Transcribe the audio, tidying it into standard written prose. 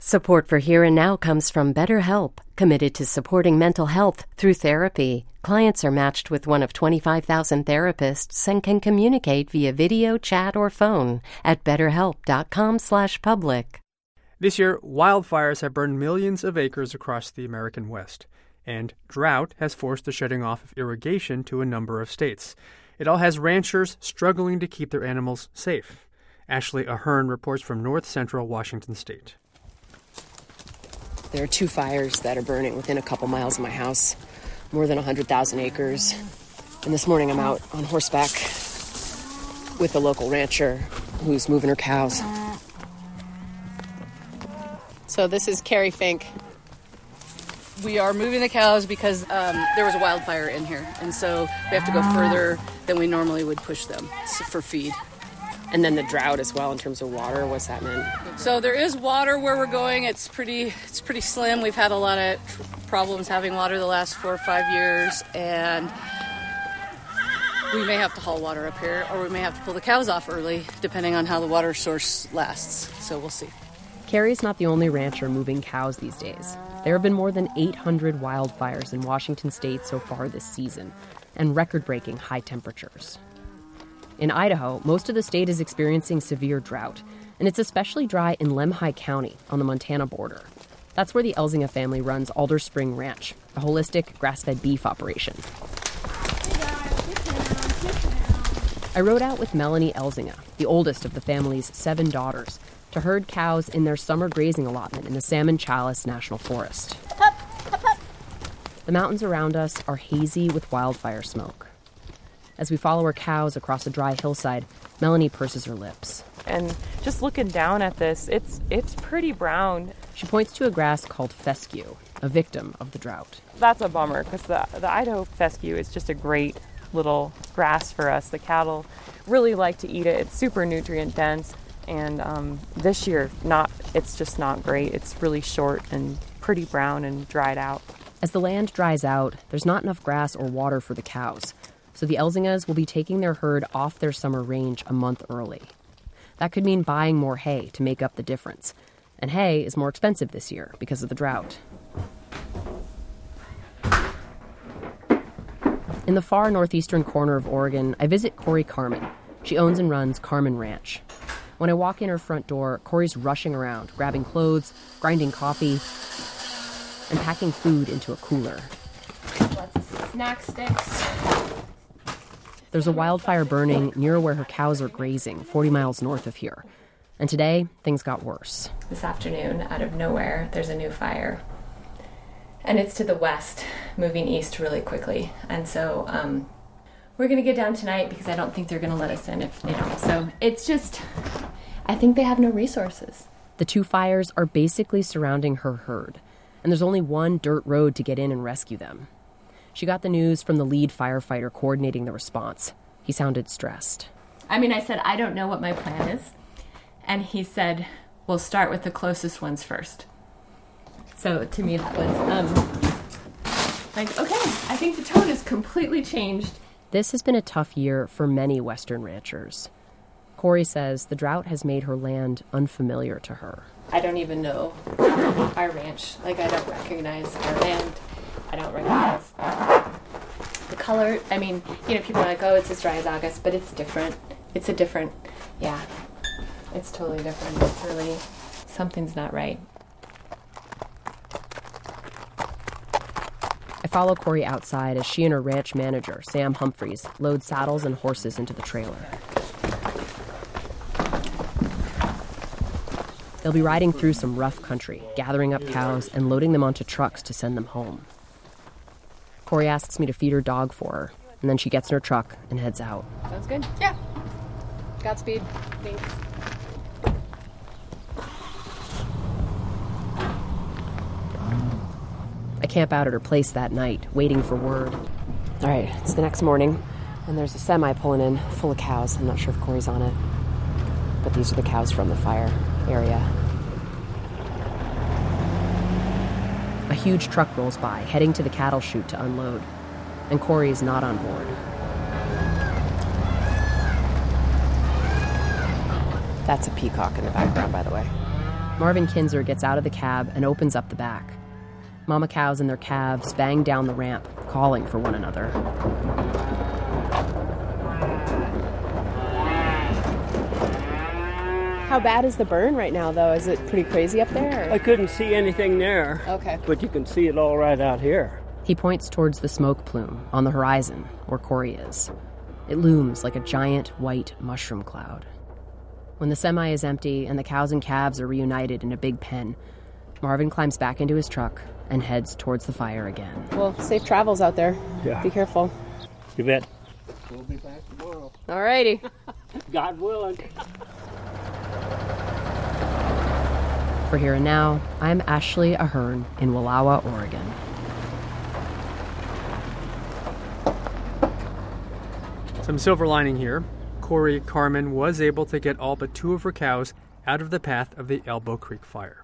Support for Here and Now comes from BetterHelp, committed to supporting mental health through therapy. Clients are matched with one of 25,000 therapists and can communicate via video, chat, or phone at betterhelp.com/public. This year, wildfires have burned millions of acres across the American West, and drought has forced the shutting off of irrigation to a number of states. It all has ranchers struggling to keep their animals safe. Ashley Ahern reports from north central Washington state. There are 2 fires that are burning within a couple miles of my house, more than 100,000 acres. And this morning I'm out on horseback with a local rancher who's moving her cows. So this is Carrie Fink. We are moving the cows because there was a wildfire in here. And so we have to go further than we normally would push them for feed. And then the drought as well in terms of water. What's that mean? So there is water where we're going. It's pretty slim. We've had a lot of problems having water the last 4 or 5 years, and we may have to haul water up here, or we may have to pull the cows off early, depending on how the water source lasts. So we'll see. Carrie's not the only rancher moving cows these days. There have been more than 800 wildfires in Washington state so far this season, and record-breaking high temperatures. In Idaho, most of the state is experiencing severe drought, and it's especially dry in Lemhi County on the Montana border. That's where the Elzinga family runs Alder Spring Ranch, a holistic grass-fed beef operation. I rode out with Melanie Elzinga, the oldest of the family's 7 daughters, to herd cows in their summer grazing allotment in the Salmon Chalice National Forest. The mountains around us are hazy with wildfire smoke. As we follow our cows across a dry hillside, Melanie purses her lips. And just looking down at this, it's pretty brown. She points to a grass called fescue, a victim of the drought. That's a bummer, because the Idaho fescue is just a great little grass for us. The cattle really like to eat it. It's super nutrient dense. And this year, it's just not great. It's really short and pretty brown and dried out. As the land dries out, there's not enough grass or water for the cows. So the Elzingas will be taking their herd off their summer range a month early. That could mean buying more hay to make up the difference. And hay is more expensive this year because of the drought. In the far northeastern corner of Oregon, I visit Corey Carmen. She owns and runs Carmen Ranch. When I walk in her front door, Corey's rushing around, grabbing clothes, grinding coffee, and packing food into a cooler. Lots of snack sticks. There's a wildfire burning near where her cows are grazing, 40 miles north of here. And today, things got worse. This afternoon, out of nowhere, there's a new fire. And it's to the west, moving east really quickly. And so we're going to get down tonight because I don't think they're going to let us in if they don't. So it's just, I think they have no resources. The 2 fires are basically surrounding her herd. And there's only one dirt road to get in and rescue them. She got the news from the lead firefighter coordinating the response. He sounded stressed. I said, I don't know what my plan is. And he said, we'll start with the closest ones first. So to me, that was okay, I think the tone has completely changed. This has been a tough year for many Western ranchers. Corey says the drought has made her land unfamiliar to her. I don't even know our ranch. I don't recognize our land. I don't recognize the color. People are like, oh, it's as dry as August, but it's different. It's totally different. It's really, something's not right. I follow Corey outside as she and her ranch manager, Sam Humphreys, load saddles and horses into the trailer. They'll be riding through some rough country, gathering up cows and loading them onto trucks to send them home. Corey asks me to feed her dog for her, and then she gets in her truck and heads out. Sounds good. Yeah. Godspeed. Thanks. I camp out at her place that night, waiting for word. All right, it's the next morning, and there's a semi pulling in full of cows. I'm not sure if Corey's on it, but these are the cows from the fire area. A huge truck rolls by, heading to the cattle chute to unload, and Corey is not on board. That's a peacock in the background, by the way. Marvin Kinzer gets out of the cab and opens up the back. Mama cows and their calves bang down the ramp, calling for one another. How bad is the burn right now, though? Is it pretty crazy up there? I couldn't see anything there. Okay. But you can see it all right out here. He points towards the smoke plume on the horizon, where Corey is. It looms like a giant white mushroom cloud. When the semi is empty and the cows and calves are reunited in a big pen, Marvin climbs back into his truck and heads towards the fire again. Well, safe travels out there. Yeah. Be careful. You bet. We'll be back tomorrow. All righty. God willing. For Here and Now, I'm Ashley Ahern in Wallowa, Oregon. Some silver lining here. Corey Carmen was able to get all but 2 of her cows out of the path of the Elbow Creek fire.